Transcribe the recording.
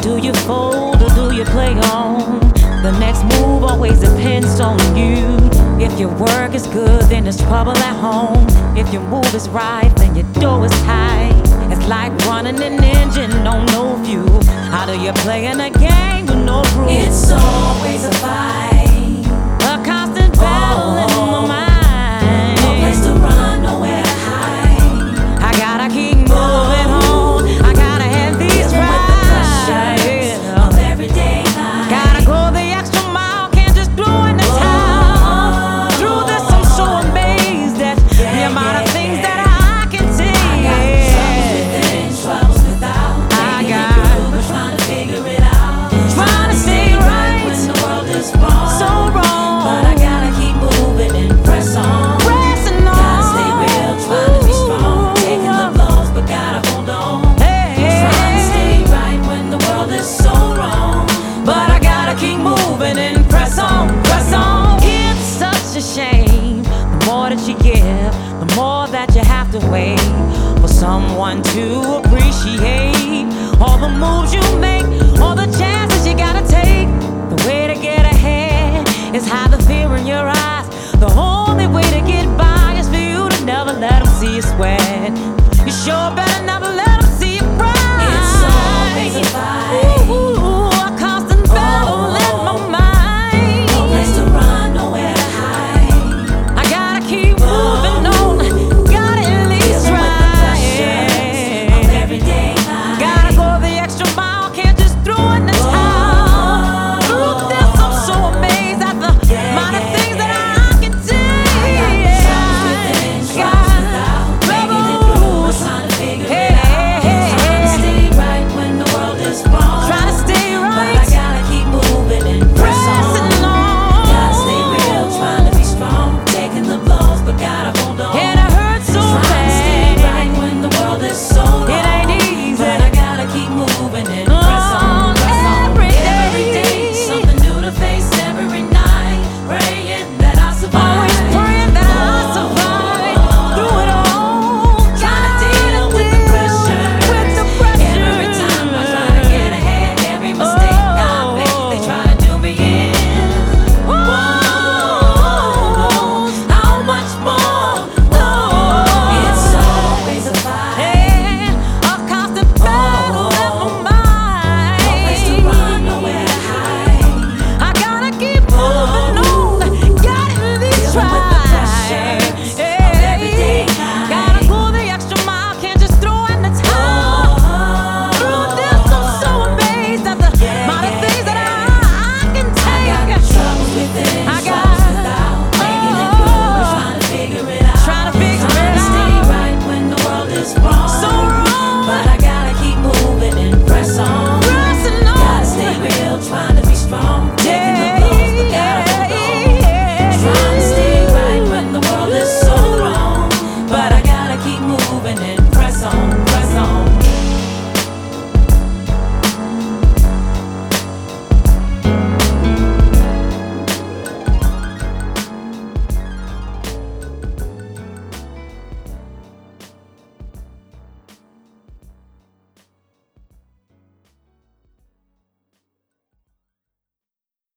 Do you fold or do you play on? The next move always depends on you. If your work is good, then there's trouble at home. If your move is right, then your door is tight. It's like running an engine on no fuel. How do you play in a game with no rules? It's always a fight, a constant battle in my mind. no place to run, nowhere to hide. I gotta keep moving on. I gotta have these Dealing with the pressures rides. of everyday life. Gotta go the extra mile, can't just throw in the towel. Through this, I'm so amazed at the amount of things that I can take. Troubles within, troubles without. Making it through, but trying to figure it out. Trying to stay right when the world is wrong. so wrong. But I gotta keep moving and press on. Pressing on. Gotta stay real, trying to be strong. Taking the blows, but gotta hold on. Hey, Trying to stay right when the world is so wrong. but I gotta keep moving and press on, press on. It's such a shame. The more that you give, the more that you have to wait for someone to appreciate all the moves you make, all the chances you gotta take. The way to get ahead is hide the fear in your eyes. The only way to get by is for you to never let them see you sweat. You sure better never let them see you cry. It's always a fight. Ooh, a constant battle in my mind. No place to run, nowhere to hide. I gotta keep moving on. Gotta at least Dealing with the pressures of try. everyday life. Gotta go the extra mile, can't just throw in the towel. Through this, I'm so amazed at the amount of things that I can take. Troubles within, troubles without. Making it through, but trying to figure it out. Trying to stay right when the world is wrong.